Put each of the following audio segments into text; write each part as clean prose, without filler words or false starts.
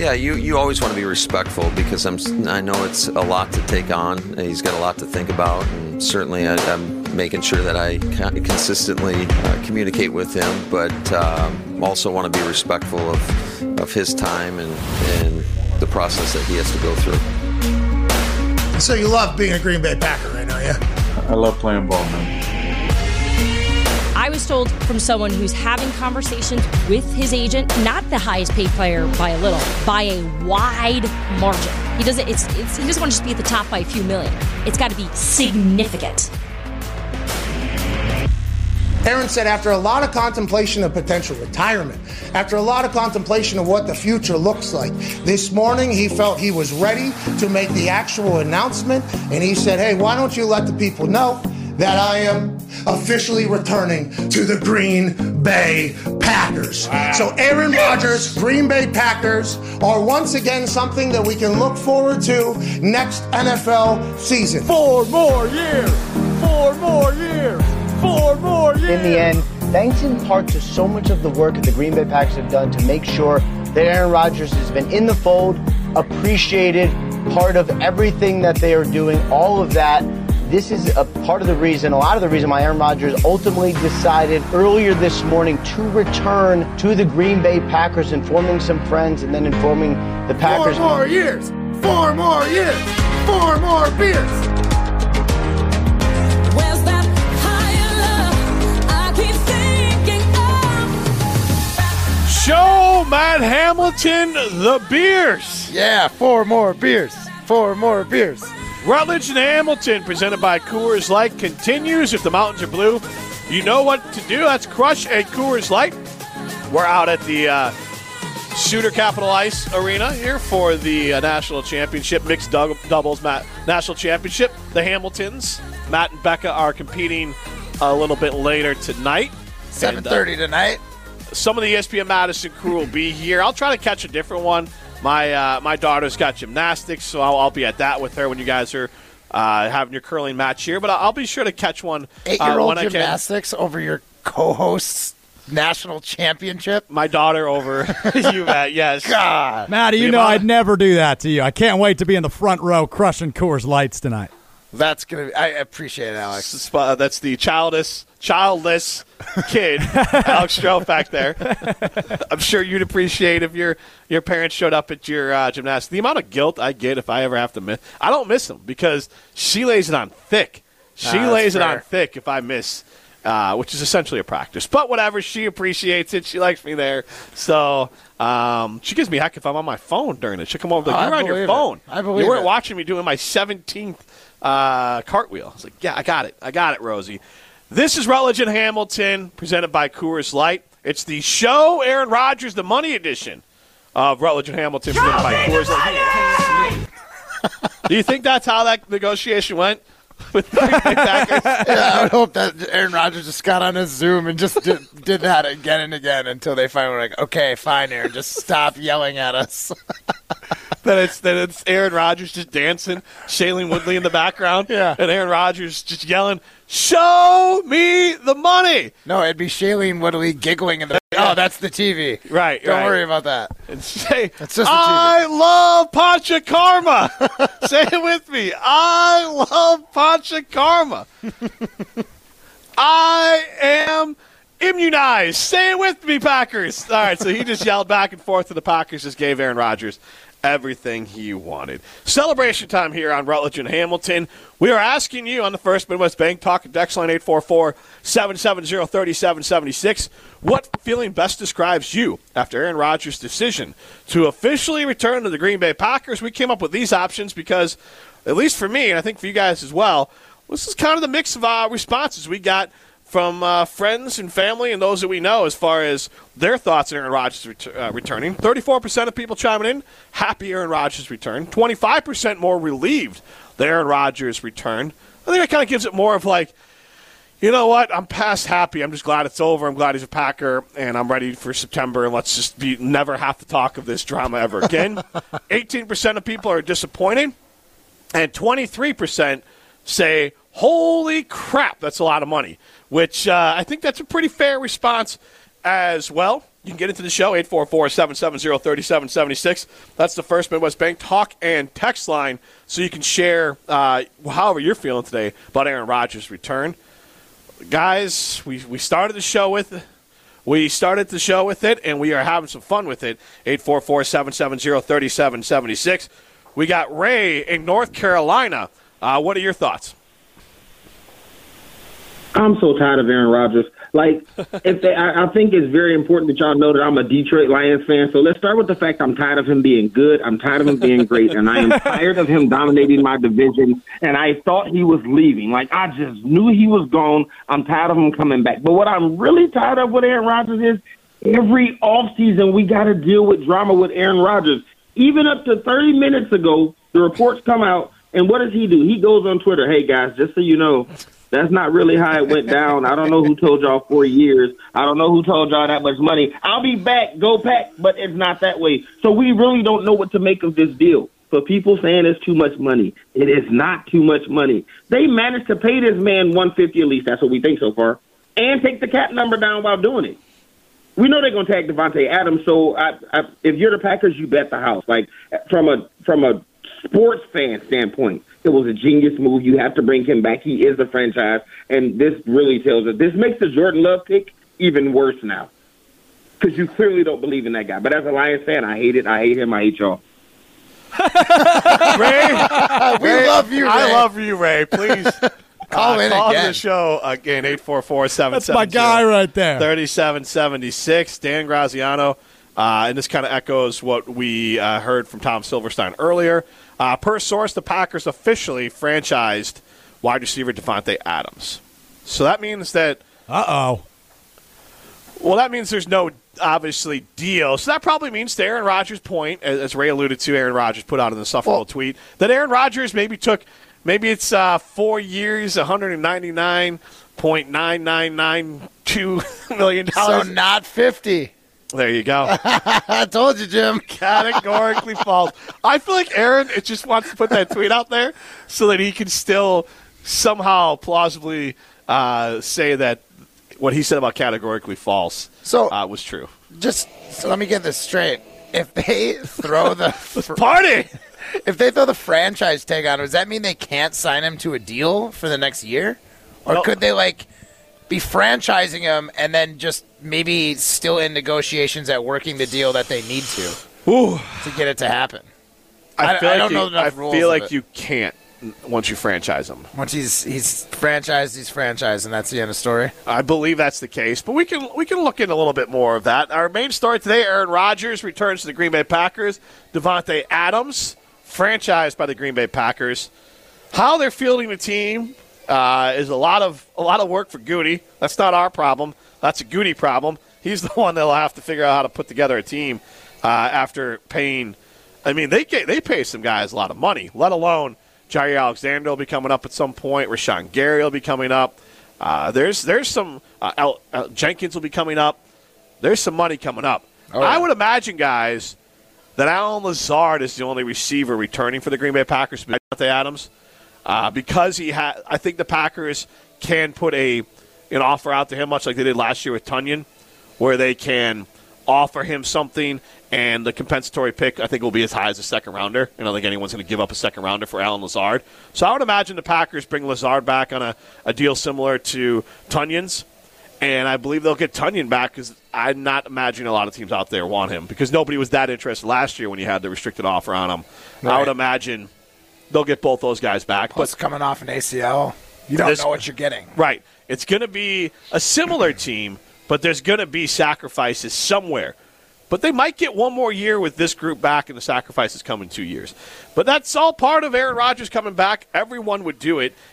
Yeah, you always want to be respectful because I know it's a lot to take on. He's got a lot to think about, and certainly I'm making sure that I consistently communicate with him, but also want to be respectful of his time and the process that he has to go through. So you love being a Green Bay Packer right now, yeah? I love playing ball, man. I was told from someone who's having conversations with his agent, not the highest paid player by a little, by a wide margin. He doesn't want to just be at the top by a few million. It's got to be significant. Aaron said after a lot of contemplation of potential retirement, after a lot of contemplation of what the future looks like, this morning he felt he was ready to make the actual announcement, and he said, hey, why don't you let the people know that I am officially returning to the Green Bay Packers. Wow. So Aaron Rodgers, Green Bay Packers are once again something that we can look forward to next NFL season. 4 more years! 4 more years! 4 more years! In the end, thanks in part to so much of the work that the Green Bay Packers have done to make sure that Aaron Rodgers has been in the fold, appreciated, part of everything that they are doing, all of that. This is a part of the reason, a lot of the reason why Aaron Rodgers ultimately decided earlier this morning to return to the Green Bay Packers, informing some friends and then informing the Packers. 4 more years! 4 more years! 4 more beers! Where's that higher love I keep thinking of? Show Matt Hamilton the beers. Yeah, 4 more beers. 4 more beers. Rutledge and Hamilton, presented by Coors Light, continues. If the mountains are blue, you know what to do. That's crush a Coors Light. We're out at the Shooter Capital Ice Arena here for the National Championship, mixed doubles National Championship. The Hamiltons, Matt and Becca, are competing a little bit later tonight. 7:30 tonight. Some of the ESPN Madison crew will be here. I'll try to catch a different one. My daughter's got gymnastics, so I'll be at that with her when you guys are having your curling match here. But I'll be sure to catch one 8-year-old gymnastics over your co-host's national championship. My daughter over you, Matt. Yes. God, Matty, you know I'd never do that to you. I can't wait to be in the front row crushing Coors Lights tonight. That's gonna be, I appreciate it, Alex. That's the childless kid, Alex Stroh back there. I'm sure you'd appreciate if your parents showed up at your gymnastics. The amount of guilt I get if I ever have to miss. I don't miss them because she lays it on thick. She lays it on thick if I miss, which is essentially a practice. But whatever, she appreciates it. She likes me there. So she gives me heck if I'm on my phone during it. She'll come over like, you're on your phone. I believe you weren't it. watching me doing my 17th cartwheel. I was like, yeah, I got it, Rosie. This is Rutledge and Hamilton, presented by Coors Light. It's the show Aaron Rodgers, the money edition of Rutledge and Hamilton, presented by Coors Light. Do you think that's how that negotiation went with the Green Bay Packers? Yeah, I would hope that Aaron Rodgers just got on his Zoom and just did that again and again until they finally were like, okay, fine, Aaron, just stop yelling at us. Then it's Aaron Rodgers just dancing, Shailene Woodley in the background, yeah, and Aaron Rodgers just yelling, "Show me the money!" No, it'd be Shailene Woodley giggling in the. Yeah. Oh, that's the TV. Right. Don't worry about that. And say, that's just I love Panchakarma. Say it with me. I love Panchakarma. I am immunized. Say it with me, Packers. All right, so he just yelled back and forth, and the Packers just gave Aaron Rodgers everything he wanted. Celebration time here on Rutledge and Hamilton. We are asking you on the First Midwest Bank Talk and Text line 844-770-3776 what feeling best describes you after Aaron Rodgers' decision to officially return to the Green Bay Packers. We came up with these options because, at least for me, and I think for you guys as well, this is kind of the mix of responses we got from friends and family and those that we know as far as their thoughts on Aaron Rodgers returning. 34% of people chiming in, happy Aaron Rodgers return. 25% more relieved that Aaron Rodgers returned. I think that kind of gives it more of like, you know what, I'm past happy. I'm just glad it's over. I'm glad he's a Packer, and I'm ready for September, and let's just never have to talk of this drama ever again. 18% of people are disappointed, and 23% say, holy crap, that's a lot of money. Which I think that's a pretty fair response as well. You can get into the show, 844-770-3776. That's the First Midwest Bank talk and text line, so you can share however you're feeling today about Aaron Rodgers' return. Guys, we started the show with it. And we are having some fun with it. 844-770-3776. We got Ray in North Carolina. What are your thoughts? I'm so tired of Aaron Rodgers. I think it's very important that y'all know that I'm a Detroit Lions fan. So let's start with the fact I'm tired of him being good. I'm tired of him being great. And I am tired of him dominating my division. And I thought he was leaving. I just knew he was gone. I'm tired of him coming back. But what I'm really tired of with Aaron Rodgers is every offseason we got to deal with drama with Aaron Rodgers. Even up to 30 minutes ago, the reports come out. And what does he do? He goes on Twitter, hey, guys, just so you know, that's not really how it went down. I don't know who told y'all 4 years. I don't know who told y'all that much money. I'll be back. Go Pack. But it's not that way. So we really don't know what to make of this deal. For people saying it's too much money, it is not too much money. They managed to pay this man $150 at least. That's what we think so far. And take the cap number down while doing it. We know they're going to tag Devontae Adams. So if you're the Packers, you bet the house. From a sports fan standpoint, it was a genius move. You have to bring him back. He is the franchise, and this really tells us. This makes the Jordan Love pick even worse now because you clearly don't believe in that guy. But as a Lions fan, I hate it. I hate him. I hate y'all. Ray, We love you, Ray. I love you, Ray. Please Call in again. the show again, 844-770. That's my guy right there. 3776. Dan Graziano. And this kind of echoes what we heard from Tom Silverstein earlier. Per source, the Packers officially franchised wide receiver Devontae Adams. So that means that... Uh-oh. Well, that means there's no, obviously, deal. So that probably means, to Aaron Rodgers' point, as Ray alluded to, Aaron Rodgers put out in the Suffolk tweet, that Aaron Rodgers maybe it's 4 years, $199.9992 million. So not 50. There you go. I told you, Jim. Categorically false. I feel like Aaron just wants to put that tweet out there so that he can still somehow plausibly say that what he said about categorically false was true. So let me get this straight. If they throw the party, if they throw the franchise tag on him, does that mean they can't sign him to a deal for the next year? Or could they be franchising him and then just maybe still in negotiations at working the deal that they need to get it to happen? I don't know enough rules. I feel like you can't once you franchise him. Once he's franchised, and that's the end of the story. I believe that's the case, but we can look into a little bit more of that. Our main story today: Aaron Rodgers returns to the Green Bay Packers. Devontae Adams, franchised by the Green Bay Packers. How they're fielding the team is a lot of work for Goody. That's not our problem. That's a Goody problem. He's the one that'll have to figure out how to put together a team after paying. I mean, they pay some guys a lot of money, let alone Jair Alexander will be coming up at some point. Rashawn Gary will be coming up. There's some Jenkins will be coming up. There's some money coming up. Oh, yeah. I would imagine, guys, that Allen Lazard is the only receiver returning for the Green Bay Packers. Devontae Adams. Because I think the Packers can put an offer out to him, much like they did last year with Tunyon, where they can offer him something, and the compensatory pick, I think, will be as high as a second-rounder. I don't think anyone's going to give up a second-rounder for Allen Lazard. So I would imagine the Packers bring Lazard back on a deal similar to Tunyon's, and I believe they'll get Tunyon back because I'm not imagining a lot of teams out there want him because nobody was that interested last year when you had the restricted offer on him. Right. I would imagine they'll get both those guys back. Plus, coming off an ACL, you don't know what you're getting. Right. It's going to be a similar team, but there's going to be sacrifices somewhere. But they might get one more year with this group back, and the sacrifices come in 2 years. But that's all part of Aaron Rodgers coming back. Everyone would do it.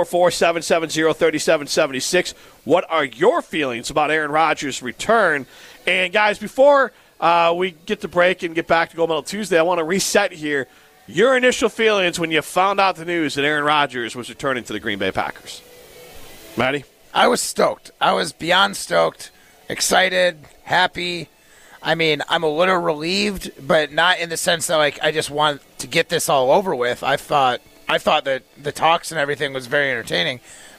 844-770-3776. What are your feelings about Aaron Rodgers' return? And, guys, before we get to break and get back to Gold Medal Tuesday, I want to reset here. Your initial feelings when you found out the news that Aaron Rodgers was returning to the Green Bay Packers. Maddie? I was stoked. I was beyond stoked, excited, happy. I mean, I'm a little relieved, but not in the sense that I just want to get this all over with. I thought that the talks and everything was very entertaining,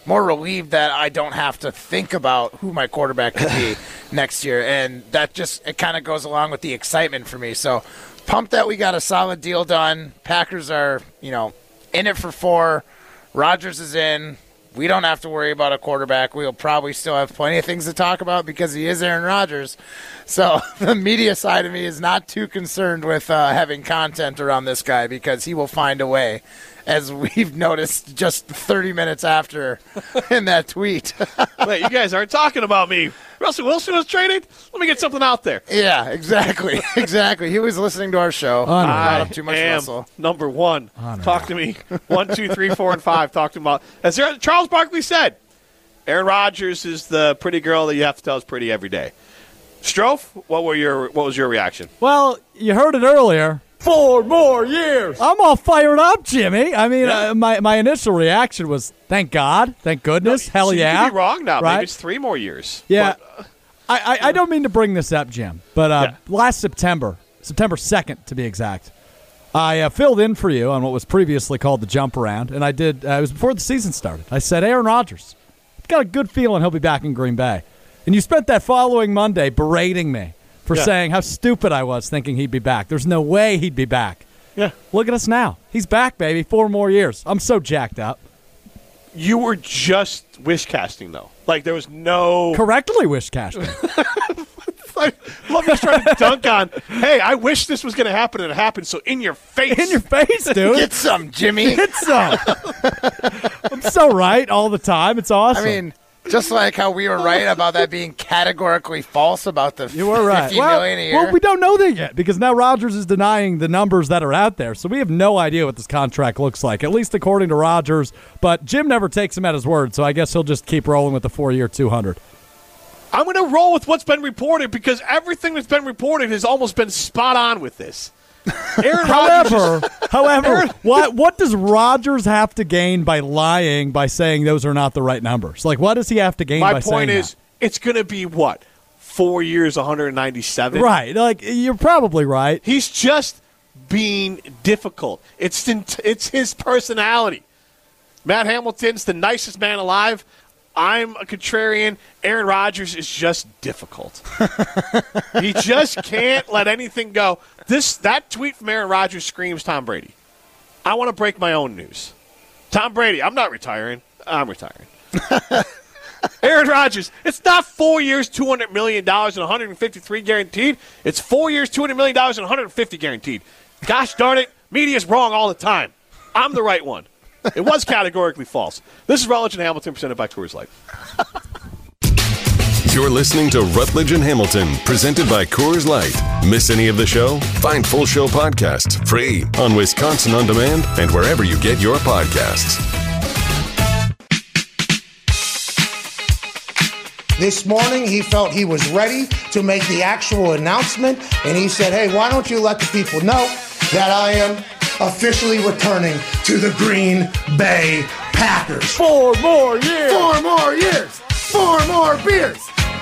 more relieved that I don't have to think about who my quarterback could be next year. And that just, it kind of goes along with the excitement for me. So pumped that we got a solid deal done. Packers are, in it for 4. Rodgers is in. We don't have to worry about a quarterback. We'll probably still have plenty of things to talk about because he is Aaron Rodgers. So the media side of me is not too concerned with having content around this guy because he will find a way, as we've noticed just 30 minutes after in that tweet. Wait, you guys aren't talking about me. Russell Wilson was traded? Let me get something out there. Yeah, exactly. Exactly. He was listening to our show. I Not too much am Russell. number 1. Talk to me. 1, 2, 3, 4, and 5. Talk to him about. As Charles Barkley said, Aaron Rodgers is the pretty girl that you have to tell is pretty every day. Strofe, what was your reaction? Well, you heard it earlier. 4 more years. I'm all fired up, Jimmy. I mean, my initial reaction was, thank God, thank goodness, hell yeah. You could be wrong now. Right? Maybe it's 3 more years. Yeah. But, I don't mean to bring this up, Jim, but last September 2nd to be exact, I filled in for you on what was previously called the jump around, and I did. It was before the season started. I said, Aaron Rodgers, I've got a good feeling he'll be back in Green Bay. And you spent that following Monday berating me for saying how stupid I was thinking he'd be back. There's no way he'd be back. Yeah. Look at us now. He's back, baby. 4 more years. I'm so jacked up. You were just wish casting, though. Like, there was no... Correctly wish casting. I love you trying to dunk on, hey, I wish this was going to happen, and it happened, so in your face. In your face, dude. Get some, Jimmy. Get some. I'm so right all the time. It's awesome. I mean... Just like how we were right about that being categorically false about the you were right. $50 million a year. Well, we don't know that yet because now Rodgers is denying the numbers that are out there. So we have no idea what this contract looks like, at least according to Rodgers. But Jim never takes him at his word, so I guess he'll just keep rolling with the 4-year $200. I'm going to roll with what's been reported because everything that's been reported has almost been spot on with this. However, what does Rodgers have to gain by lying by saying those are not the right numbers? Like, what does he have to gain by saying that? My point is, it's going to be what? 4 years, 197? Right. Like, you're probably right. He's just being difficult. It's his personality. Matt Hamilton's the nicest man alive. I'm a contrarian. Aaron Rodgers is just difficult. He just can't let anything go. That tweet from Aaron Rodgers screams Tom Brady. I want to break my own news. Tom Brady, I'm not retiring. I'm retiring. Aaron Rodgers, it's not 4 years, $200 million, and $153 guaranteed. It's 4 years, $200 million, and $150 guaranteed. Gosh darn it, media's wrong all the time. I'm the right one. It was categorically false. This is Rutledge and Hamilton presented by Coors Light. You're listening to Rutledge and Hamilton presented by Coors Light. Miss any of the show? Find full show podcasts free on Wisconsin On Demand and wherever you get your podcasts. This morning, he felt he was ready to make the actual announcement, and he said, hey, why don't you let the people know that I am officially returning to the Green Bay Packers. 4 more years. 4 more years. 4 more beers.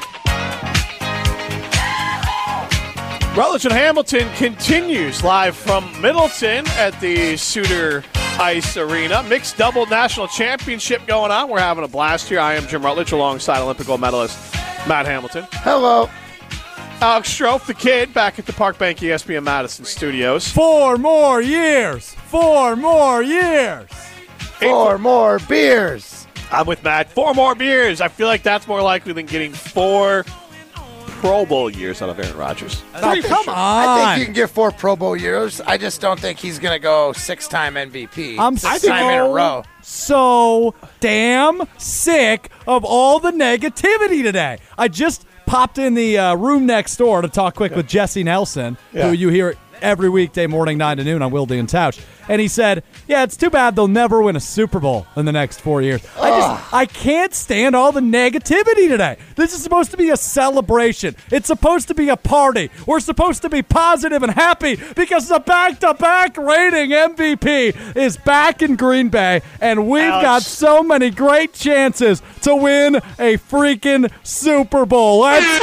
Rutledge and Hamilton continues live from Middleton at the Suter Ice Arena. Mixed double national championship going on. We're having a blast here. I am Jim Rutledge alongside Olympic gold medalist Matt Hamilton. Hello. Alex Strofe, the kid, back at the Park Bank ESPN Madison studios. 4 more years. 4 more years. 4 more beers. I'm with Matt. 4 more beers. I feel like that's more likely than getting 4 Pro Bowl years out of Aaron Rodgers. Oh, come on. I think you can get 4 Pro Bowl years. I just don't think he's going to go 6-time MVP. I'm 6 time in a row. So damn sick of all the negativity today. I just popped in the room next door to talk quick with Jesse Nelson, who you hear every weekday morning 9 to noon on Wilde and Tausch. And he said, yeah, it's too bad they'll never win a Super Bowl in the next 4 years. I can't stand all the negativity today. This is supposed to be a celebration. It's supposed to be a party. We're supposed to be positive and happy because the back-to-back reigning MVP is back in Green Bay, and we've got so many great chances to win a freaking Super Bowl. Let's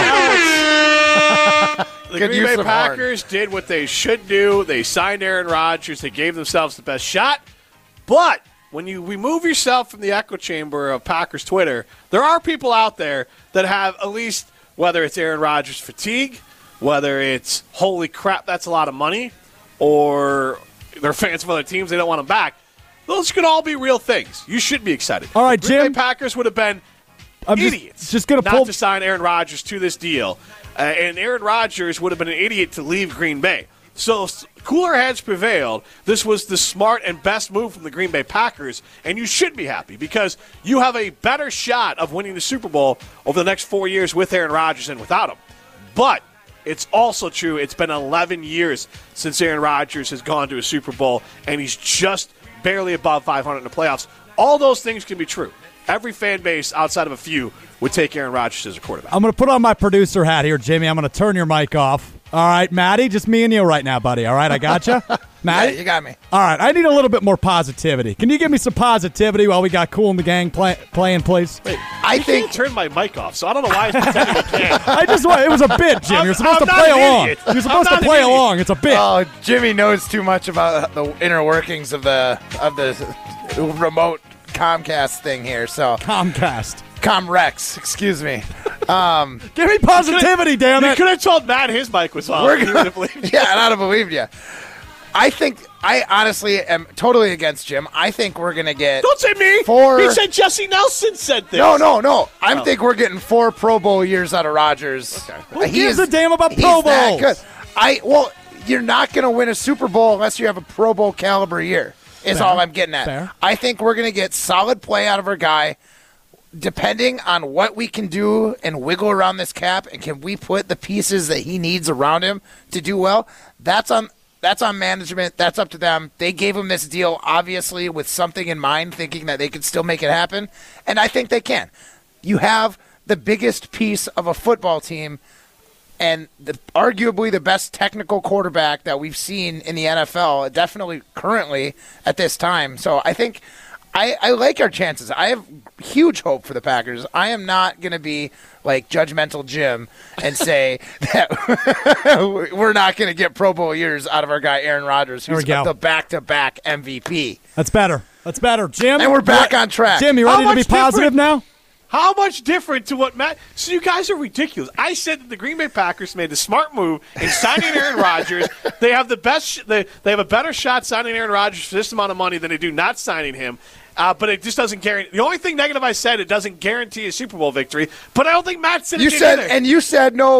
go. The Green Bay Packers did what they should do. They signed Aaron Rodgers. They gave themselves the best shot. But when you remove yourself from the echo chamber of Packers Twitter, there are people out there that have at least, whether it's Aaron Rodgers fatigue, whether it's holy crap, that's a lot of money, or they're fans of other teams, they don't want him back. Those could all be real things. You should be excited. All right, the Green Jim. Bay Packers would have been idiots just gonna not to sign Aaron Rodgers to this deal. And Aaron Rodgers would have been an idiot to leave Green Bay. So cooler heads prevailed. This was the smart and best move from the Green Bay Packers, and you should be happy because you have a better shot of winning the Super Bowl over the next 4 years with Aaron Rodgers than without him. But it's also true it's been 11 years since Aaron Rodgers has gone to a Super Bowl, and he's just barely above 500 in the playoffs. All those things can be true. Every fan base outside of a few would take Aaron Rodgers as a quarterback. I'm going to put on my producer hat here, Jimmy. I'm going to turn your mic off. All right, Maddie, just me and you right now, buddy. All right, I got you. Maddie? Yeah, you got me. All right, I need a little bit more positivity. Can you give me some positivity while we got Cool and the Gang playing, please? Wait, I think turn my mic off, so I don't know why it's pretending you can't. It was a bit, Jim. You're supposed to play along. You're supposed to play along. It's a bit. Oh, Jimmy knows too much about the inner workings of the remote Comcast thing here. So Comrex, excuse me. Give me positivity, damn it. You could have told Matt his mic was off. Yeah, and I'd have believed you. I honestly am totally against Jim. I think we're going to get... Don't say me. He said Jesse Nelson said this. No. I think we're getting 4 Pro Bowl years out of Rodgers. Okay. Who gives a damn about Pro Bowls? Good. You're not going to win a Super Bowl unless you have a Pro Bowl caliber year, is all I'm getting at. Fair. I think we're going to get solid play out of our guy, depending on what we can do and wiggle around this cap, and can we put the pieces that he needs around him to do well. That's on management. That's up to them. They gave him this deal, obviously, with something in mind, thinking that they could still make it happen, and I think they can. You have the biggest piece of a football team and arguably the best technical quarterback that we've seen in the NFL, definitely currently at this time. So I think I like our chances. I have huge hope for the Packers. I am not going to be like judgmental Jim and say that we're not going to get Pro Bowl years out of our guy Aaron Rodgers, who's the back-to-back MVP. That's better. Jim. And we're back on track. Jim, you ready to be positive now? How much different to what Matt? So you guys are ridiculous. I said that the Green Bay Packers made the smart move in signing Aaron Rodgers. They have the best. They have a better shot signing Aaron Rodgers for this amount of money than they do not signing him. But it just doesn't guarantee. The only thing negative I said, it doesn't guarantee a Super Bowl victory. But I don't think Matt said it did either. And you said no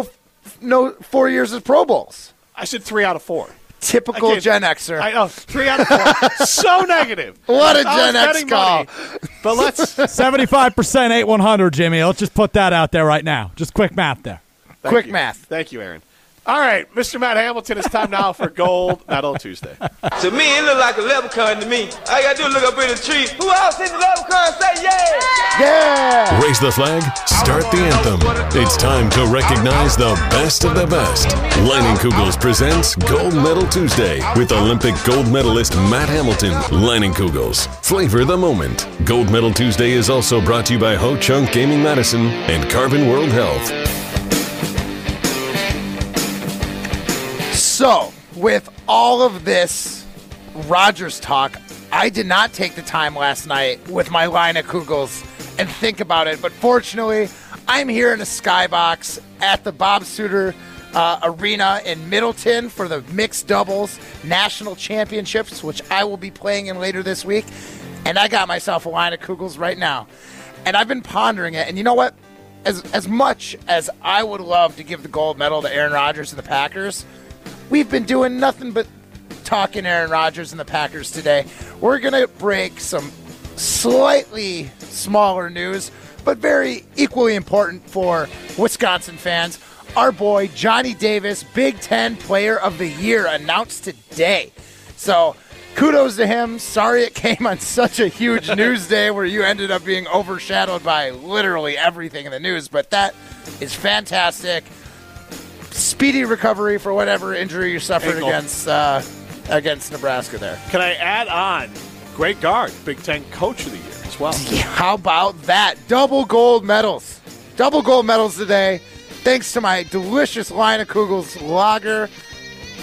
4 years of Pro Bowls. I said 3 out of 4. Typical Gen Xer. I know, 3 out of 4. So negative. What a Gen X call. But let's 75% 8-100, Jimmy. Let's just put that out there right now. Just quick math there. Quick math. Thank you, Aaron. All right, Mr. Matt Hamilton, it's time now for Gold Medal Tuesday. To me, it look like a leprechaun to me. All you got to do is look up in the tree. Who else in the leprechaun say yeah? Yeah! Raise the flag, start the anthem. It's time to recognize the best of the best. Leinenkugels presents Gold Medal Tuesday with Olympic gold medalist Matt Hamilton. Leinenkugels, flavor the moment. Gold Medal Tuesday is also brought to you by Ho Chunk Gaming Madison and Carbon World Health. So, with all of this Rodgers talk, I did not take the time last night with my Leinenkugels and think about it. But fortunately, I'm here in a skybox at the Bob Suter Arena in Middleton for the mixed doubles national championships, which I will be playing in later this week. And I got myself a Leinenkugels right now. And I've been pondering it. And you know what? As much as I would love to give the gold medal to Aaron Rodgers and the Packers, we've been doing nothing but talking Aaron Rodgers and the Packers today. We're going to break some slightly smaller news, but very equally important for Wisconsin fans. Our boy Johnny Davis, Big Ten Player of the Year, announced today. So kudos to him. Sorry it came on such a huge news day where you ended up being overshadowed by literally everything in the news, but that is fantastic. Speedy recovery for whatever injury you suffered against Nebraska there. Can I add on Greg Gard, Big Ten Coach of the Year as well? Yeah, how about that? Double gold medals. Double gold medals today. Thanks to my delicious Leinenkugels lager.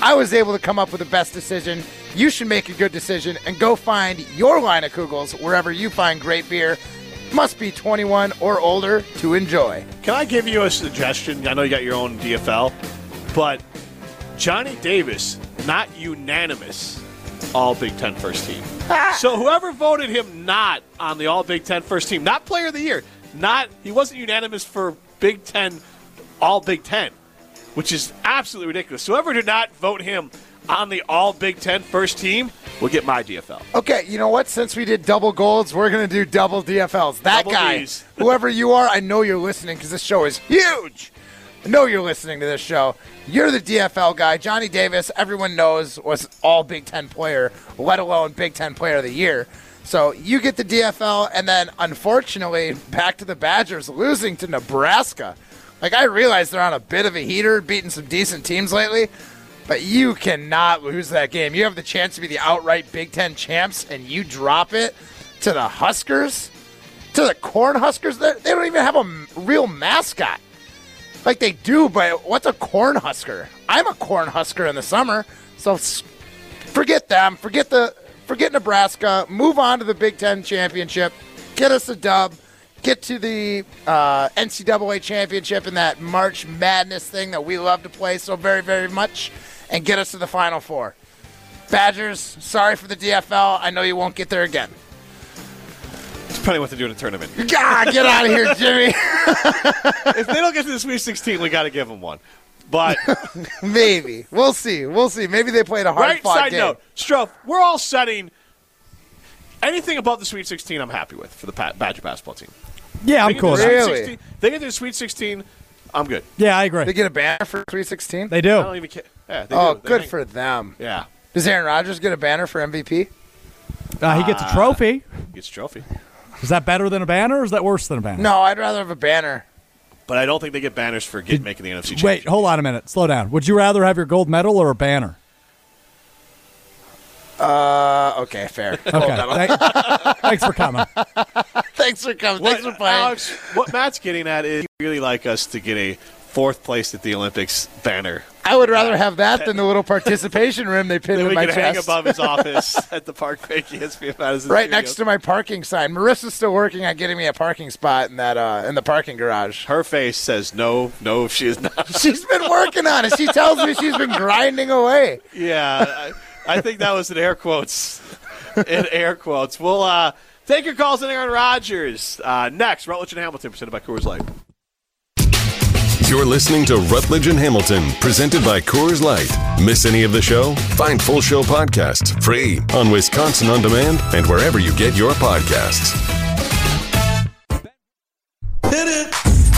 I was able to come up with the best decision. You should make a good decision and go find your line of Kugels wherever you find great beer. Must be 21 or older to enjoy. Can I give you a suggestion? I know you got your own DFL, but Johnny Davis, not unanimous All Big Ten first team. So whoever voted him not on the All Big Ten first team, not Player of the Year, he wasn't unanimous for Big Ten, All Big Ten, which is absolutely ridiculous. So whoever did not vote him on the All Big Ten first team will get my DFL. Okay, you know what? Since we did double golds, we're going to do double DFLs. That Double guy, Ds. whoever you are, I know you're listening because this show is huge. I know you're listening to this show. You're the DFL guy. Johnny Davis, everyone knows, was All Big Ten player, let alone Big Ten Player of the Year. So you get the DFL, and then, unfortunately, back to the Badgers losing to Nebraska. Like, I realize they're on a bit of a heater, beating some decent teams lately, but you cannot lose that game. You have the chance to be the outright Big Ten champs, and you drop it to the Huskers, to the Cornhuskers. They don't even have a real mascot. Like they do, but what's a Cornhusker? I'm a Cornhusker in the summer, so forget them. Forget Nebraska. Move on to the Big Ten championship. Get us a dub. Get to the NCAA championship in that March Madness thing that we love to play so very, very much, and get us to the Final Four. Badgers, sorry for the DFL. I know you won't get there again. Depending what they do in a tournament. God, get out of here, Jimmy. If they don't get to the Sweet 16, we got to give them one. But maybe. We'll see. Maybe they played a hard-fought side game. note, Stroh, we're all setting anything above the Sweet 16 I'm happy with for the Badger basketball team. Yeah, I'm cool. Really? They get to the Sweet 16, I'm good. Yeah, I agree. They get a banner for Sweet 16? They do. I don't even care. Yeah, they Oh, do. good for them. Yeah. Does Aaron Rodgers get a banner for MVP? He gets a trophy. Gets a trophy. Is that better than a banner, or is that worse than a banner? No, I'd rather have a banner. But I don't think they get banners for making the NFC championship. Wait, hold on a minute. Slow down. Would you rather have your gold medal or a banner? Okay, fair. Okay. Thanks for coming. Thanks for coming. Thanks for playing. Alex, what Matt's getting at is he'd really like us to get a fourth place at the Olympics banner. I would rather have that than the little participation rim they pinned That in we my could chest. hang above his office at the Park Bank ESPN Madison Right Studios. next to my parking sign. Marissa's still working on getting me a parking spot in that in the parking garage. Her face says no, she is not. She's been working on it. She tells me she's been grinding away. Yeah, I think that was in air quotes. In air quotes. We'll take your calls on Aaron Rodgers. Next, Rutledge and Hamilton, presented by Coors Light. You're listening to Rutledge and Hamilton, presented by Coors Light. Miss any of the show? Find full show podcasts free on Wisconsin On Demand and wherever you get your podcasts. Hit it.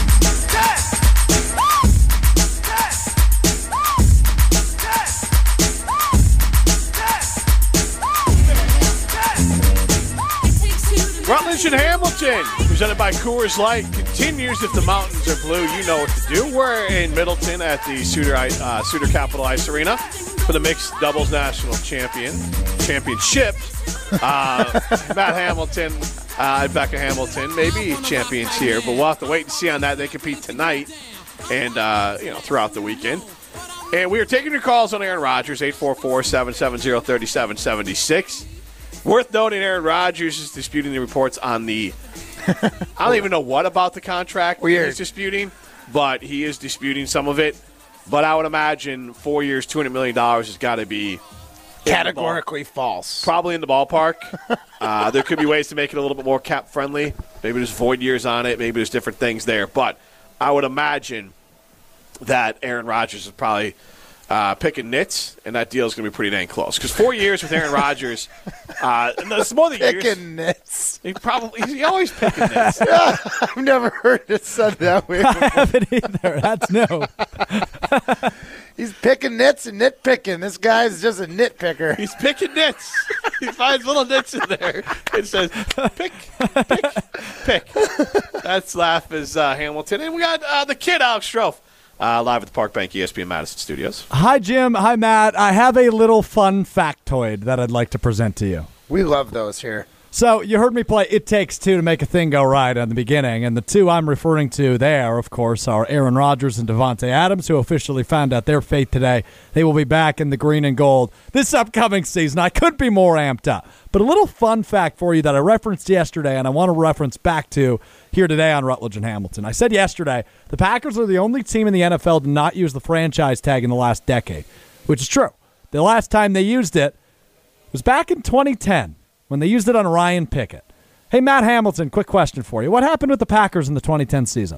Rutledge and Hamilton, presented by Coors Light, continues. If the mountains are blue, you know what to do. We're in Middleton at the Suter Capital Ice Arena for the Mixed Doubles National Championship. Matt Hamilton, Becca Hamilton, maybe champions here, but we'll have to wait and see on that. They compete tonight and throughout the weekend. And we are taking your calls on Aaron Rodgers, 844-770-3776. Worth noting, Aaron Rodgers is disputing the reports on the I don't even know what about the contract he's disputing, but he is disputing some of it. But I would imagine 4 years, $200 million has got to be categorically false. Probably in the ballpark. There could be ways to make it a little bit more cap-friendly. Maybe there's void years on it. Maybe there's different things there. But I would imagine that Aaron Rodgers is probably picking nits, and that deal is going to be pretty dang close. Because 4 years with Aaron Rodgers, it's more than years. Picking nits. He's always picking nits. Yeah, I've never heard it said that way before. I haven't either. That's new. He's picking nits and nitpicking. This guy's just a nitpicker. He's picking nits. He finds little nits in there. It says, pick. That's Laugh is Hamilton. And we got the kid, Alex Stroh, live at the Park Bank ESPN Madison Studios. Hi, Jim. Hi, Matt. I have a little fun factoid that I'd like to present to you. We love those here. So you heard me play It Takes Two to Make a Thing Go Right in the beginning, and the two I'm referring to there, of course, are Aaron Rodgers and Davante Adams, who officially found out their fate today. They will be back in the green and gold this upcoming season. I couldn't be more amped up. But a little fun fact for you that I referenced yesterday, and I want to reference back to here today on Rutledge and Hamilton. I said yesterday the Packers are the only team in the NFL to not use the franchise tag in the last decade, which is true. The last time they used it was back in 2010. When they used it on Ryan Pickett. Hey, Matt Hamilton, quick question for you. What happened with the Packers in the 2010 season?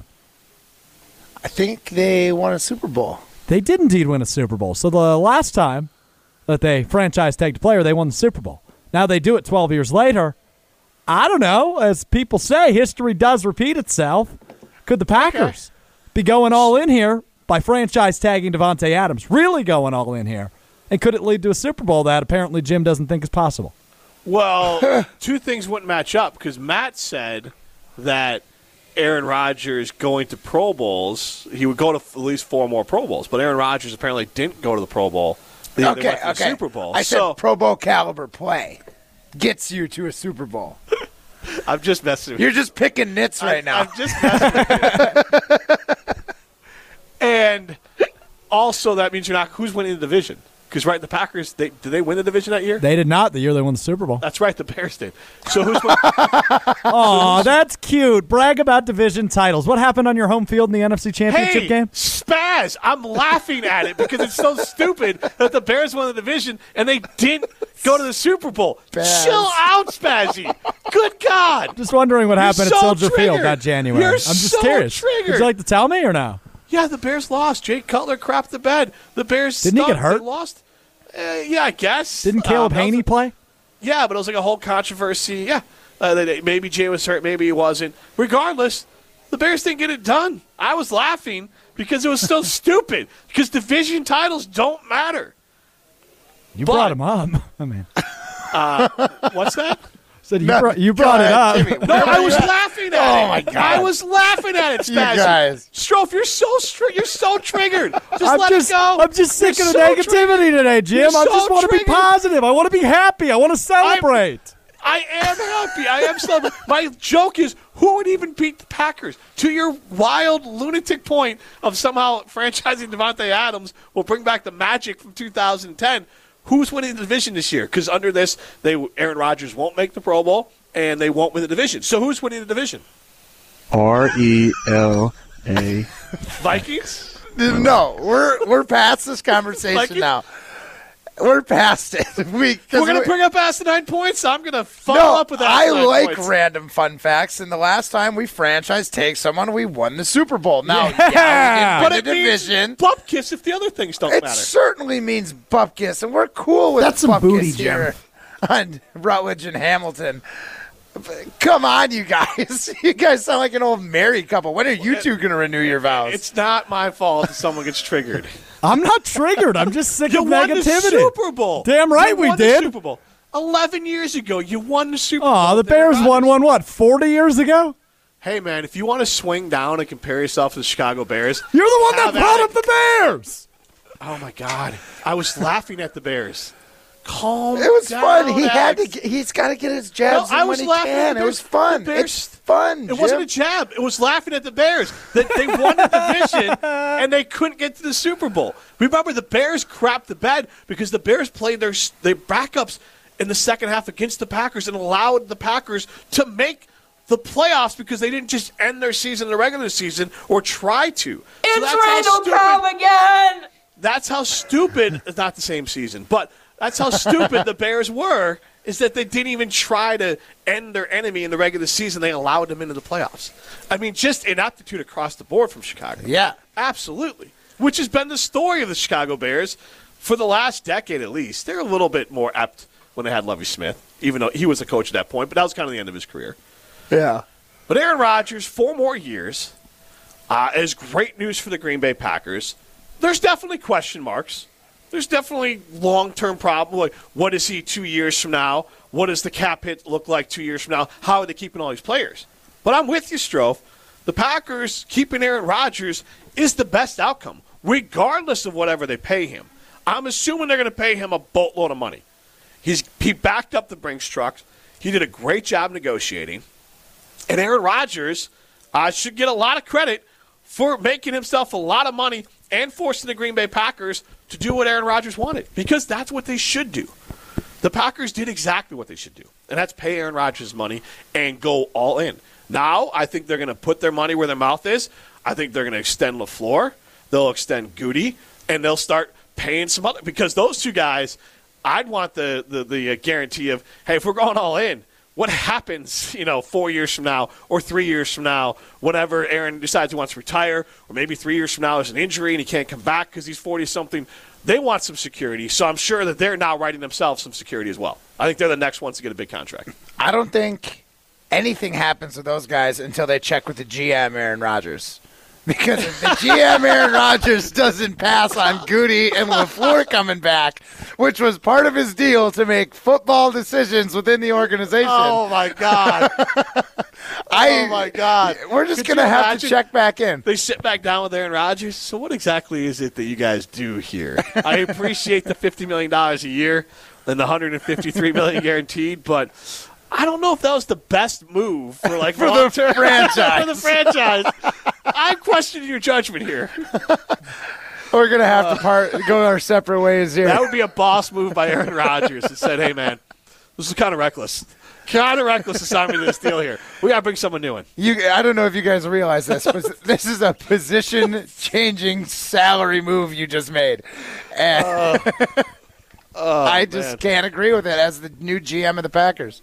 I think they won a Super Bowl. They did indeed win a Super Bowl. So the last time that they franchise tagged a player, they won the Super Bowl. Now they do it 12 years later. I don't know. As people say, history does repeat itself. Could the Packers be going all in here by franchise tagging Davante Adams? Really going all in here? And could it lead to a Super Bowl that apparently Jim doesn't think is possible? Well, two things wouldn't match up because Matt said that Aaron Rodgers going to Pro Bowls, he would go to at least 4 more Pro Bowls, but Aaron Rodgers apparently didn't go to the Pro Bowl. They went to the Super Bowl. I said Pro Bowl caliber play gets you to a Super Bowl. I'm just messing with you. You're just picking nits right now. I'm just messing with you. And also that means you're not – who's winning the division? Because, right, the Packers, did they win the division that year? They did not the year they won the Super Bowl. That's right, the Bears did. So who's winning? Oh, that's cute. Brag about division titles. What happened on your home field in the NFC Championship game? Spaz, I'm laughing at it because it's so stupid that the Bears won the division and they didn't go to the Super Bowl. Spaz. Chill out, Spazzy. Good God. Just wondering what happened at so Soldier Field triggered. that January. You're I'm just so curious. triggered. Would you like to tell me or no? Yeah, the Bears lost. Jake Cutler crapped the bed. The Bears Didn't he get hurt? They lost. Yeah, I guess. Didn't Caleb Haney play? Yeah, but it was like a whole controversy. Yeah, maybe Jay was hurt, maybe he wasn't. Regardless, the Bears didn't get it done. I was laughing because it was so stupid. Because division titles don't matter. You brought him up. I mean, what's that? Said you brought it up. Jimmy, No, I was laughing at it. Oh, my God. I was laughing at it, Spazzy. You guys. Strofe, you're so triggered. Just let it go. I'm just sick You're of the so negativity today, Jim. You're I just so want to be triggered. positive. I want to be happy. I want to celebrate. I am happy. I am celebrating. My joke is, who would even beat the Packers? To your wild, lunatic point of somehow franchising Davante Adams will bring back the magic from 2010. Who's winning the division this year? Because under this, Aaron Rodgers won't make the Pro Bowl, and they won't win the division. So who's winning the division? RELA. Vikings? No, we're past this conversation Vikings? now. We're past it. We're going to bring up asinine points? I'm going to follow up with asinine I like points. random fun facts, and the last time we franchise tagged someone, we won the Super Bowl. Now, Yeah. we But didn't it win the division. means bupkis if the other things don't It matter. certainly means bupkis, and we're cool with That's some bupkis booty, Jim. here on Rutledge and Hamilton. Come on, you guys. You guys sound like an old married couple. When are you two going to renew your vows? It's not my fault if someone gets triggered. I'm not triggered. I'm just sick You of won negativity. the Super Bowl. Damn right You we won did. The Super Bowl 11 years ago. You won the Super Bowl. Oh, the with Aaron Bears won Rodgers. what, 40 years ago? Hey, man, if you want to swing down and compare yourself to the Chicago Bears, You're the one that have brought at up it. the Bears. Oh my God, I was laughing at the Bears. Calm. It was down, fun. He Alex. had to. He's got to get his jabs No, I in was when he laughing at can. the It Bears. was fun. The Bears- It's fun. It wasn't a Jim. jab. It was laughing at the Bears that they won the division and they couldn't get to the Super Bowl. Remember, the Bears crapped the bed because the Bears played their backups in the second half against the Packers and allowed the Packers to make the playoffs because they didn't just end their season in the regular season or try to. So that's how stupid- again. That's how stupid. It's not the same season, but that's how stupid the Bears were. Is that they didn't even try to end their enemy in the regular season. They allowed them into the playoffs. I mean, just ineptitude across the board from Chicago. Yeah. Absolutely. Which has been the story of the Chicago Bears for the last decade at least. They're a little bit more apt when they had Lovie Smith, even though he was a coach at that point, but that was kind of the end of his career. Yeah. But Aaron Rodgers, 4 more years, is great news for the Green Bay Packers. There's definitely question marks. There's definitely long-term problem. Like, what is he 2 years from now? What does the cap hit look like 2 years from now? How are they keeping all these players? But I'm with you, Strofe. The Packers keeping Aaron Rodgers is the best outcome, regardless of whatever they pay him. I'm assuming they're going to pay him a boatload of money. He backed up the Brinks truck. He did a great job negotiating. And Aaron Rodgers should get a lot of credit for making himself a lot of money and forcing the Green Bay Packers to do what Aaron Rodgers wanted, because that's what they should do. The Packers did exactly what they should do, and that's pay Aaron Rodgers money and go all in. Now, I think they're going to put their money where their mouth is. I think they're going to extend LaFleur. They'll extend Goody, and they'll start paying some other, because those two guys, I'd want the guarantee of, hey, if we're going all in, what happens, 4 years from now or 3 years from now, whenever Aaron decides he wants to retire, or maybe 3 years from now there's an injury and he can't come back because he's 40-something. They want some security, so I'm sure that they're now writing themselves some security as well. I think they're the next ones to get a big contract. I don't think anything happens with those guys until they check with the GM, Aaron Rodgers. Because if the GM, Aaron Rodgers, doesn't pass on Goody and LaFleur coming back, which was part of his deal to make football decisions within the organization. Oh, my God. Oh, my God. We're just going to have to check back in. They sit back down with Aaron Rodgers. So what exactly is it that you guys do here? I appreciate the $50 million a year and the $153 million guaranteed, but I don't know if that was the best move for the franchise. For the franchise. I'm questioning your judgment here. We're going to have to go our separate ways here. That would be a boss move by Aaron Rodgers that said, hey, man, this is kind of reckless. Kind of reckless to sign me to this deal here. We got to bring someone new in. I don't know if you guys realize this, but this is a position-changing salary move you just made. And I just can't agree with it as the new GM of the Packers.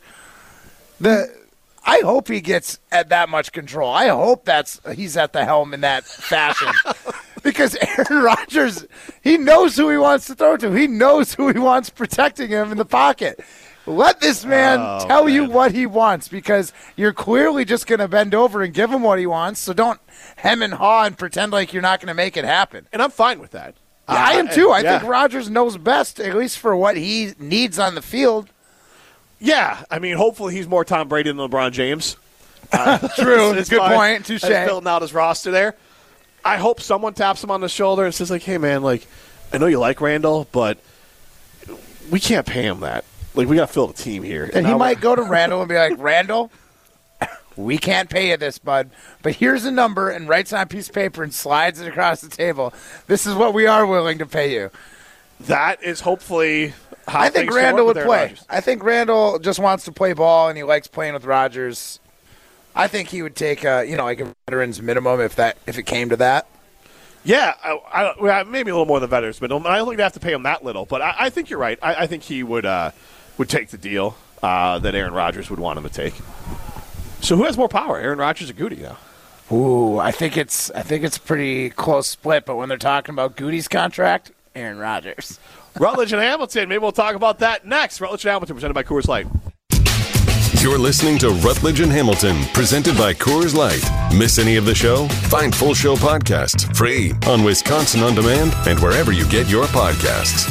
I hope he gets at that much control. I hope he's at the helm in that fashion. Because Aaron Rodgers, he knows who he wants to throw to. He knows who he wants protecting him in the pocket. Let this man tell you what he wants, because you're clearly just going to bend over and give him what he wants, so don't hem and haw and pretend like you're not going to make it happen. And I'm fine with that. Yeah, I am too. I think Rodgers knows best, at least for what he needs on the field. Yeah, I mean, hopefully he's more Tom Brady than LeBron James. True. Good point. Touche. Filling out his roster there. I hope someone taps him on the shoulder and says, like, hey, man, like, I know you like Randall, but we can't pay him that. Like, we got to fill the team here. And he might go to Randall and be like, Randall, we can't pay you this, bud, but here's a number, and writes on a piece of paper and slides it across the table. This is what we are willing to pay you. That is hopefully how I think Randall would play. Rodgers. I think Randall just wants to play ball, and he likes playing with Rodgers. I think he would take like a veteran's minimum if it came to that. Yeah, maybe a little more than veterans, but I don't think they have to pay him that little. But I think you're right. I think he would take the deal that Aaron Rodgers would want him to take. So who has more power, Aaron Rodgers or Goody now? Ooh, I think it's a pretty close split. But when they're talking about Goody's contract, Aaron Rodgers. Rutledge and Hamilton. Maybe we'll talk about that next. Rutledge and Hamilton, presented by Coors Light. You're listening to Rutledge and Hamilton, presented by Coors Light. Miss any of the show? Find full show podcasts free on Wisconsin On Demand and wherever you get your podcasts.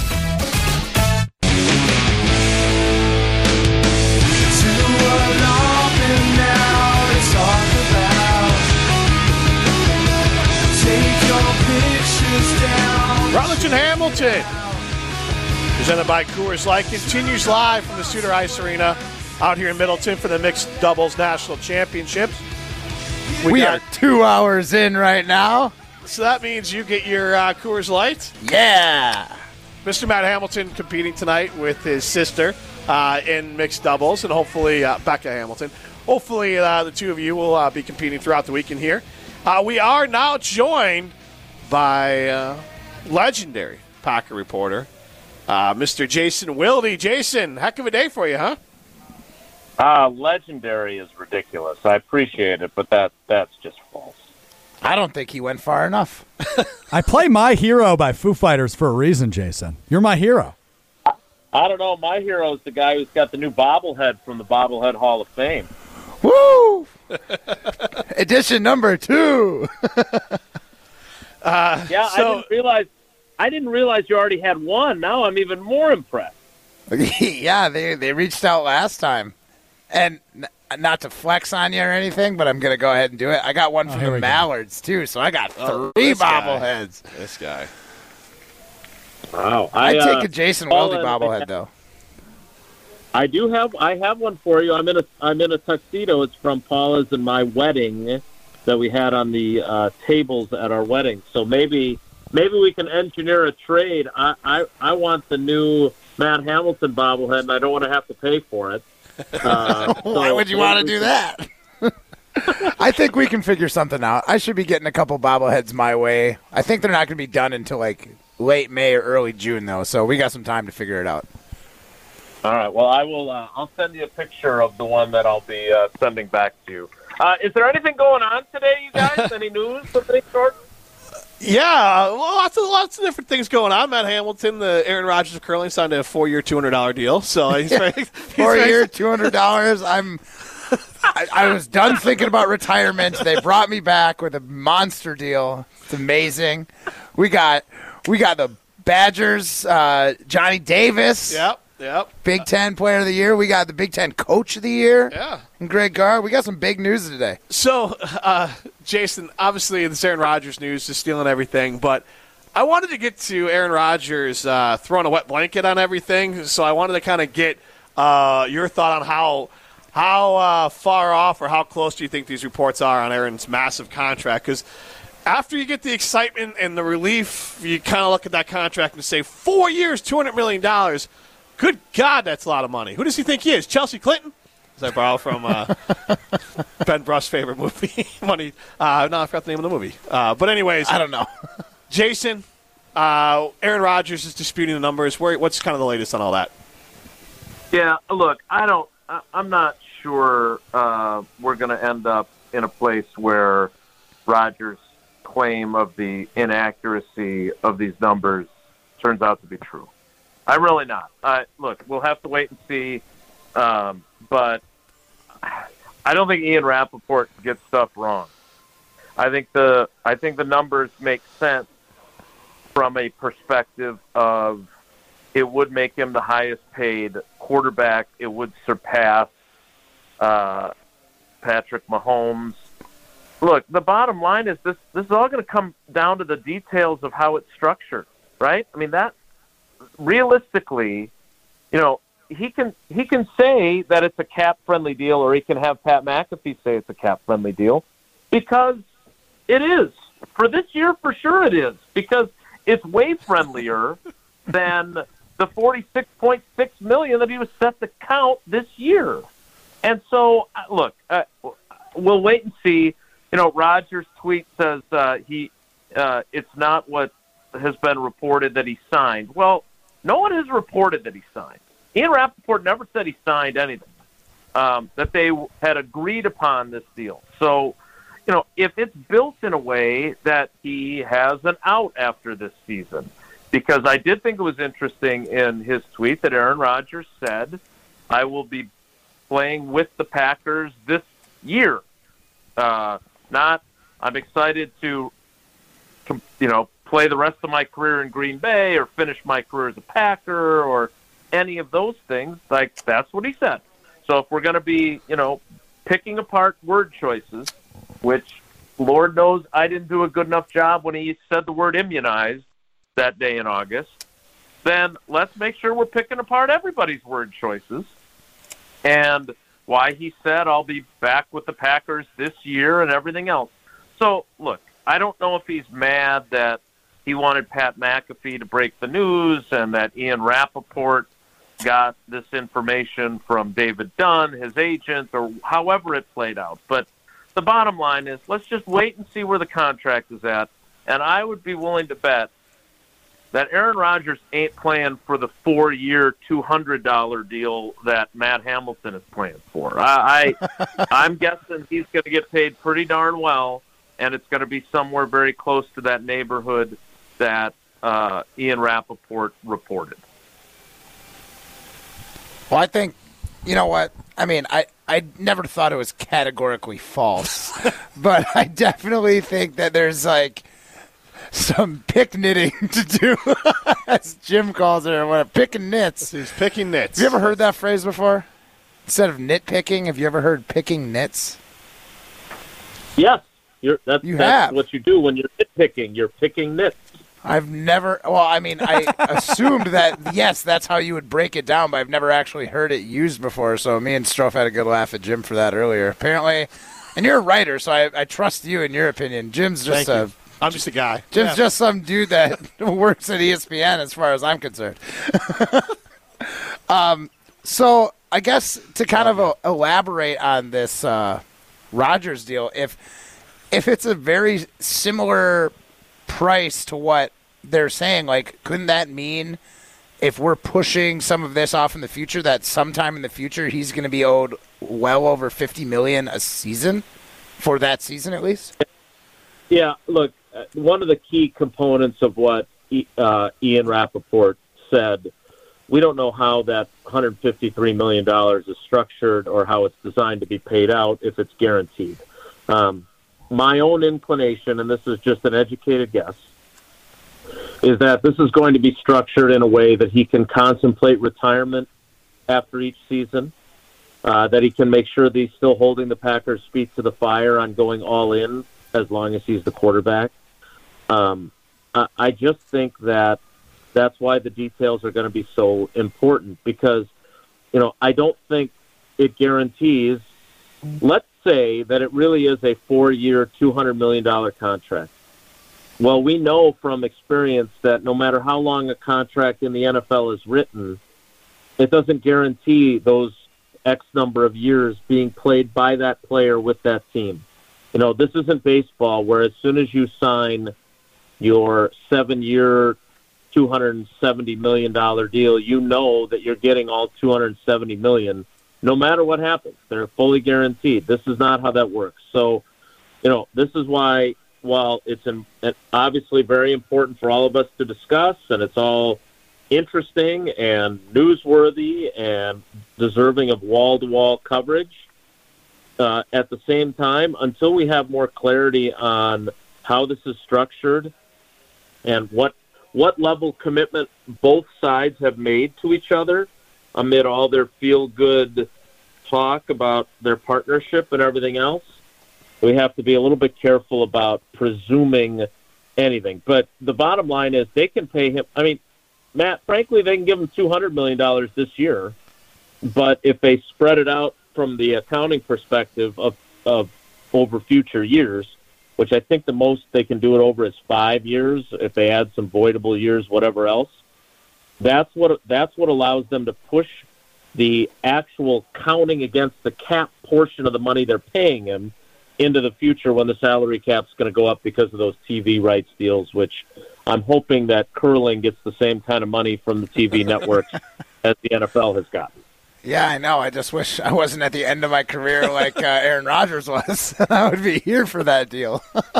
Rutledge and Hamilton, presented by Coors Light, continues live from the Suter Ice Arena out here in Middleton for the Mixed Doubles National Championships. We are 2 hours in right now. So that means you get your Coors Light. Yeah. Mr. Matt Hamilton competing tonight with his sister in mixed doubles, and hopefully Becca Hamilton. Hopefully the two of you will be competing throughout the weekend here. We are now joined by legendary Packer reporter, Mr. Jason Wilde. Jason, heck of a day for you, huh? Legendary is ridiculous. I appreciate it, but that's just false. I don't think he went far enough. I play My Hero by Foo Fighters for a reason, Jason. You're my hero. I don't know. My hero is the guy who's got the new bobblehead from the Bobblehead Hall of Fame. Woo! Edition number 2. I didn't realize you already had one. Now I'm even more impressed. Yeah, they reached out last time. And not to flex on you or anything, but I'm going to go ahead and do it. I got one from the Mallards, too, so I got 3 bobbleheads. This guy. Wow. I'd take a Jason Wilde bobblehead, though. I have one for you. I'm in a tuxedo. It's from Paula's and my wedding that we had on the tables at our wedding. So maybe we can engineer a trade. I want the new Matt Hamilton bobblehead, and I don't want to have to pay for it. Why would you want to do that? I think we can figure something out. I should be getting a couple bobbleheads my way. I think they're not going to be done until like late May or early June, though, so we got some time to figure it out. All right. Well, I will. I'll send you a picture of the one that I'll be sending back to you. Is there anything going on today, you guys? Any news of any sort? Yeah, well, lots of different things going on. Matt Hamilton, the Aaron Rodgers of curling, signed a 4-year, $200 deal. So he's very, 4-year, $200. I was done thinking about retirement. They brought me back with a monster deal. It's amazing. We got the Badgers, Johnny Davis. Yep. Big Ten Player of the Year. We got the Big Ten Coach of the Year. Yeah. And Greg Carr. We got some big news today. So, Jason, obviously this Aaron Rodgers news is stealing everything, but I wanted to get to Aaron Rodgers throwing a wet blanket on everything. So I wanted to kind of get your thought on how far off or how close do you think these reports are on Aaron's massive contract? Because after you get the excitement and the relief, you kind of look at that contract and say, 4 years, $200 million. Good God, that's a lot of money. Who does he think he is? Chelsea Clinton? As I borrow from Ben Brush's favorite movie. Money. No, I forgot the name of the movie. But anyways. I don't know. Jason, Aaron Rodgers is disputing the numbers. What's kind of the latest on all that? Yeah, look, I'm not sure we're going to end up in a place where Rodgers' claim of the inaccuracy of these numbers turns out to be true. I'm really not. Look, we'll have to wait and see. But I don't think Ian Rappaport gets stuff wrong. I think the numbers make sense from a perspective of it would make him the highest paid quarterback. It would surpass Patrick Mahomes. Look, the bottom line is this is all going to come down to the details of how it's structured, right? I mean, that realistically, he can say that it's a cap-friendly deal, or he can have Pat McAfee say it's a cap-friendly deal, because it is. For this year, for sure it is, because it's way friendlier than the $46.6 million that he was set to count this year. And so, look, we'll wait and see. Rodgers' tweet says it's not what has been reported that he signed. Well, no one has reported that he signed. Ian Rappaport never said he signed anything, that they had agreed upon this deal. So, if it's built in a way that he has an out after this season, because I did think it was interesting in his tweet that Aaron Rodgers said, I will be playing with the Packers this year. I'm excited to play the rest of my career in Green Bay or finish my career as a Packer or any of those things. Like, that's what he said. So if we're going to be, picking apart word choices, which Lord knows I didn't do a good enough job when he said the word immunized that day in August, then let's make sure we're picking apart everybody's word choices and why he said I'll be back with the Packers this year and everything else. So, look, I don't know if he's mad that he wanted Pat McAfee to break the news and that Ian Rappaport got this information from David Dunn, his agent, or however it played out. But the bottom line is let's just wait and see where the contract is at. And I would be willing to bet that Aaron Rodgers ain't playing for the 4-year, $200 deal that Matt Hamilton is playing for. I'm guessing he's going to get paid pretty darn well, and it's going to be somewhere very close to that neighborhood that Ian Rappaport reported. Well, I think, you know what? I mean, I never thought it was categorically false, but I definitely think that there's, some pick knitting to do, as Jim calls it, or what, picking nits. He's picking nits. Have you ever heard that phrase before? Instead of nitpicking, have you ever heard picking nits? Yes. That's what you do when you're nitpicking. You're picking nits. I've never. Well, I mean, I assumed that yes, that's how you would break it down, but I've never actually heard it used before. So me and Strofe had a good laugh at Jim for that earlier. Apparently, and you're a writer, so I trust you in your opinion. Jim's just I'm just a guy. Jim's just some dude that works at ESPN, as far as I'm concerned. So I guess to kind of elaborate on this Rodgers deal, if it's a very similar price to what they're saying, like, couldn't that mean if we're pushing some of this off in the future that sometime in the future he's going to be owed well over $50 million a season for that season at least? Yeah, look, one of the key components of what Ian Rappaport said, we don't know how that $153 million is structured or how it's designed to be paid out if it's guaranteed. My own inclination, and this is just an educated guess, is that this is going to be structured in a way that he can contemplate retirement after each season, that he can make sure that he's still holding the Packers' feet to the fire on going all in as long as he's the quarterback. I just think that that's why the details are going to be so important because, I don't think it guarantees, let's say that it really is a 4-year, $200 million contract. Well, we know from experience that no matter how long a contract in the NFL is written, it doesn't guarantee those X number of years being played by that player with that team. This isn't baseball where as soon as you sign your 7-year, $270 million deal, you know that you're getting all $270 million no matter what happens. They're fully guaranteed. This is not how that works. So, this is why, while it's obviously very important for all of us to discuss, and it's all interesting and newsworthy and deserving of wall-to-wall coverage, at the same time, until we have more clarity on how this is structured and what level commitment both sides have made to each other amid all their feel-good talk about their partnership and everything else, we have to be a little bit careful about presuming anything. But the bottom line is they can pay him. I mean, Matt, frankly, they can give him $200 million this year, but if they spread it out from the accounting perspective of over future years, which I think the most they can do it over is 5 years, if they add some voidable years, whatever else, that's what allows them to push the actual counting against the cap portion of the money they're paying him into the future when the salary cap's going to go up because of those TV rights deals, which I'm hoping that curling gets the same kind of money from the TV networks as the NFL has gotten. Yeah, I know. I just wish I wasn't at the end of my career like Aaron Rodgers was. I would be here for that deal.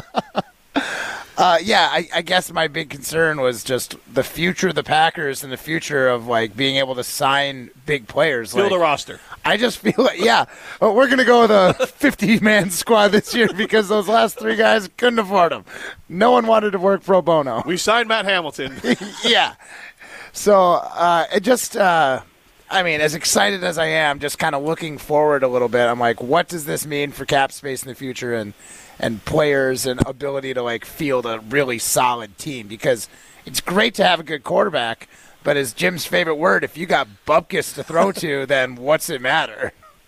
I guess my big concern was just the future of the Packers and the future of being able to sign big players. Fill the roster. I just feel we're going to go with a 50-man squad this year because those last 3 guys couldn't afford them. No one wanted to work pro bono. We signed Matt Hamilton. Yeah. So as excited as I am, just kind of looking forward a little bit, I'm like, what does this mean for cap space in the future and players and ability to field a really solid team? Because it's great to have a good quarterback, but as Jim's favorite word, if you got Bupkis to throw to, then what's it matter?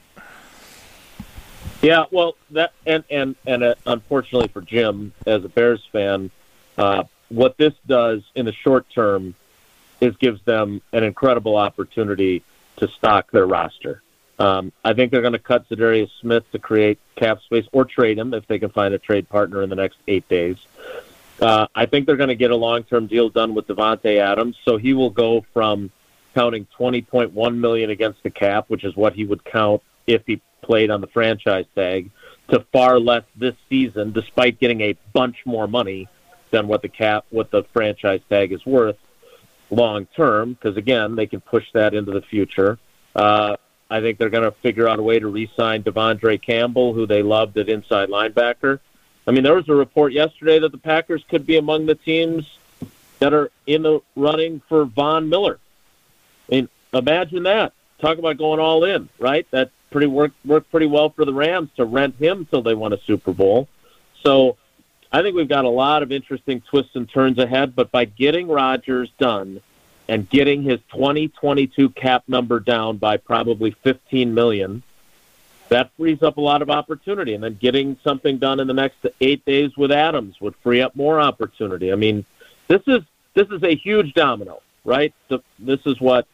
Yeah, well, that and unfortunately for Jim, as a Bears fan, what this does in the short term is gives them an incredible opportunity to stock their roster. I think they're going to cut Za'Darius Smith to create cap space or trade him if they can find a trade partner in the next 8 days. I think they're going to get a long-term deal done with Devontae Adams, so he will go from counting $20.1 million against the cap, which is what he would count if he played on the franchise tag, to far less this season, despite getting a bunch more money than what the franchise tag is worth long term, because again, they can push that into the future. I think they're going to figure out a way to re-sign Devondre Campbell, who they loved at inside linebacker. I mean, there was a report yesterday that the Packers could be among the teams that are in the running for Von Miller. I mean, imagine that. Talk about going all in, right? That worked pretty well for the Rams to rent him till they won a Super Bowl. So I think we've got a lot of interesting twists and turns ahead, but by getting Rodgers done and getting his 2022 cap number down by probably $15 million, that frees up a lot of opportunity. And then getting something done in the next 8 days with Adams would free up more opportunity. I mean, this is a huge domino, right? This is what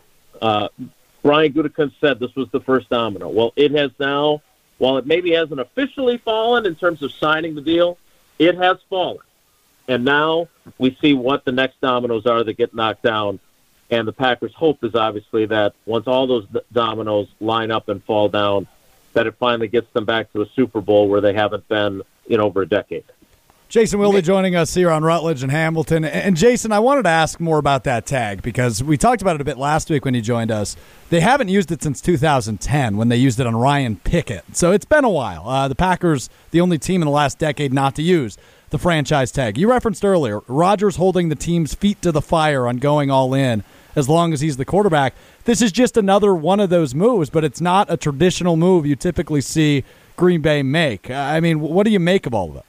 Brian Gutekunst said. This was the first domino. Well, it has now, while it maybe hasn't officially fallen in terms of signing the deal, it has fallen. And now we see what the next dominoes are that get knocked down. And the Packers' hope is obviously that once all those dominoes line up and fall down, that it finally gets them back to a Super Bowl where they haven't been in over a decade. Jason Wilde joining us here on Rutledge and Hamilton. And Jason, I wanted to ask more about that tag because we talked about it a bit last week when you joined us. They haven't used it since 2010 when they used it on Ryan Pickett. So it's been a while. The Packers, the only team in the last decade not to use the franchise tag. You referenced earlier, Rodgers holding the team's feet to the fire on going all in as long as he's the quarterback. This is just another one of those moves, but it's not a traditional move you typically see Green Bay make. I mean, what do you make of all of it?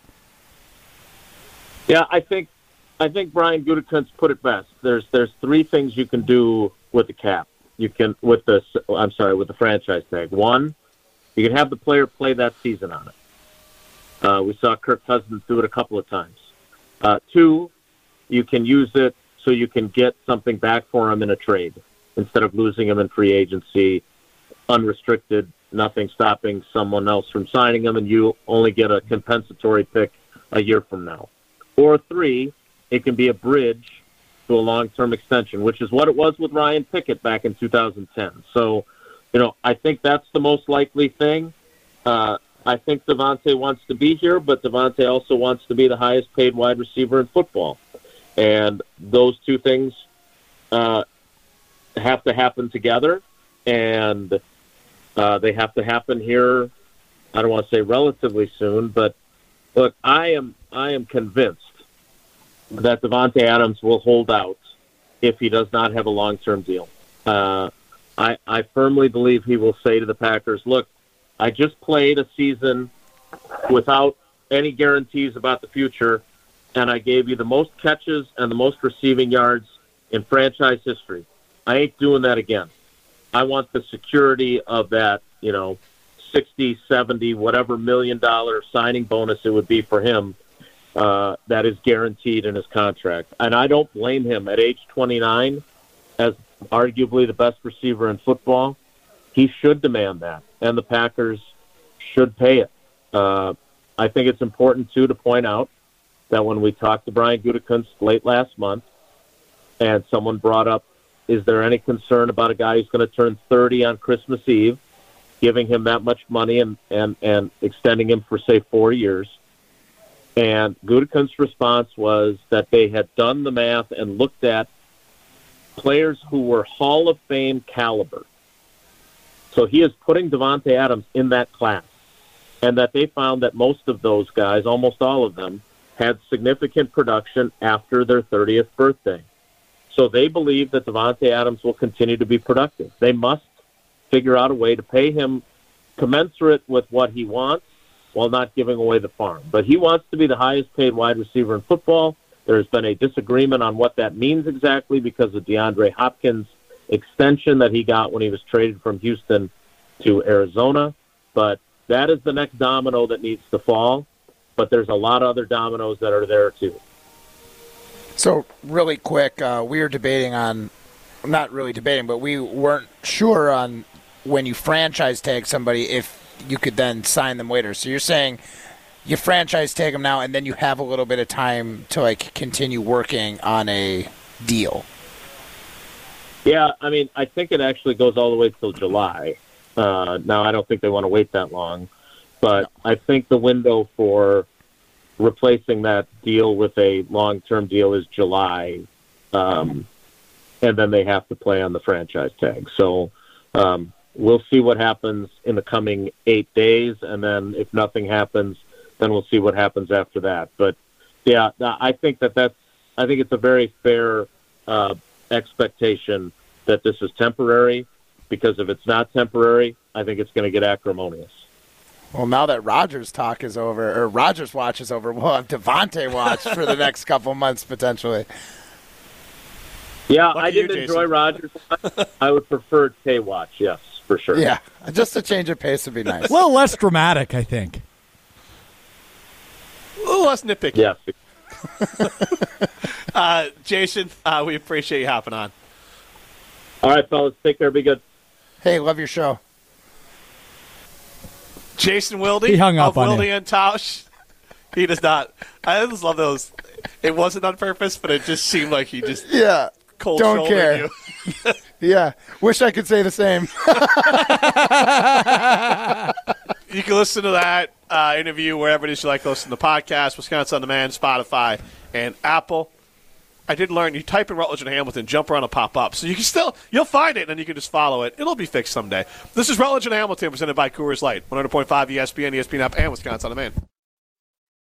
Yeah, I think Brian Gutekunst put it best. There's three things you can do with the cap. You can with the franchise tag. One, you can have the player play that season on it. We saw Kirk Cousins do it a couple of times. Two, you can use it so you can get something back for him in a trade instead of losing him in free agency, unrestricted, nothing stopping someone else from signing him, and you only get a compensatory pick a year from now. Or three, it can be a bridge to a long-term extension, which is what it was with Ryan Pickett back in 2010. So, I think that's the most likely thing. I think Davante wants to be here, but Davante also wants to be the highest-paid wide receiver in football. And those two things have to happen together, and they have to happen here, I don't want to say relatively soon, but look, I am convinced that Davante Adams will hold out if he does not have a long-term deal. I firmly believe he will say to the Packers, look, I just played a season without any guarantees about the future, and I gave you the most catches and the most receiving yards in franchise history. I ain't doing that again. I want the security of that, 60, 70, whatever $1 million signing bonus it would be for him that is guaranteed in his contract. And I don't blame him at age 29 as arguably the best receiver in football. He should demand that, and the Packers should pay it. I think it's important, too, to point out that when we talked to Brian Gutekunst late last month and someone brought up, is there any concern about a guy who's going to turn 30 on Christmas Eve, giving him that much money and extending him for, say, 4 years? And Gutekunst's response was that they had done the math and looked at players who were Hall of Fame caliber. So he is putting Davante Adams in that class, and that they found that most of those guys, almost all of them, had significant production after their 30th birthday. So they believe that Davante Adams will continue to be productive. They must figure out a way to pay him commensurate with what he wants while not giving away the farm. But he wants to be the highest paid wide receiver in football. There's been a disagreement on what that means exactly because of DeAndre Hopkins' extension that he got when he was traded from Houston to Arizona. But that is the next domino that needs to fall. But there's a lot of other dominoes that are there, too. So, really quick, we were debating on, not really debating, but we weren't sure on when you franchise tag somebody if you could then sign them later. So you're saying you franchise tag them now and then you have a little bit of time to, continue working on a deal. Yeah, I mean, I think it actually goes all the way till July. Now, I don't think they want to wait that long. But I think the window for replacing that deal with a long-term deal is July, and then they have to play on the franchise tag. So we'll see what happens in the coming 8 days, and then if nothing happens, then we'll see what happens after that. But, yeah, I think I think it's a very fair expectation that this is temporary, because if it's not temporary, I think it's going to get acrimonious. Well, now that Rodgers talk is over, or Rodgers watch is over, we'll have Devontae watch for the next couple months potentially. Yeah, I didn't enjoy Rodgers. I would prefer Tay watch, yes, for sure. Yeah, just a change of pace would be nice. A little less dramatic, I think. A little less nitpicky. Yes. Jason, we appreciate you hopping on. All right, fellas, take care. Be good. Hey, love your show. Jason Wilde He hung up of on Wilde you. and Tausch. He does not. I just love those. It wasn't on purpose, but it just seemed like he just cold don't care. you. Yeah, wish I could say the same. You can listen to that interview wherever it is you like to listen to the podcast, Wisconsin On Demand, Spotify, and Apple. I did learn you type in Rutledge and Hamilton, jumper on a pop up. So you can you'll find it, and then you can just follow it. It'll be fixed someday. This is Rutledge and Hamilton presented by Coors Light, 100.5 ESPN, ESPN app, and Wisconsin On Demand.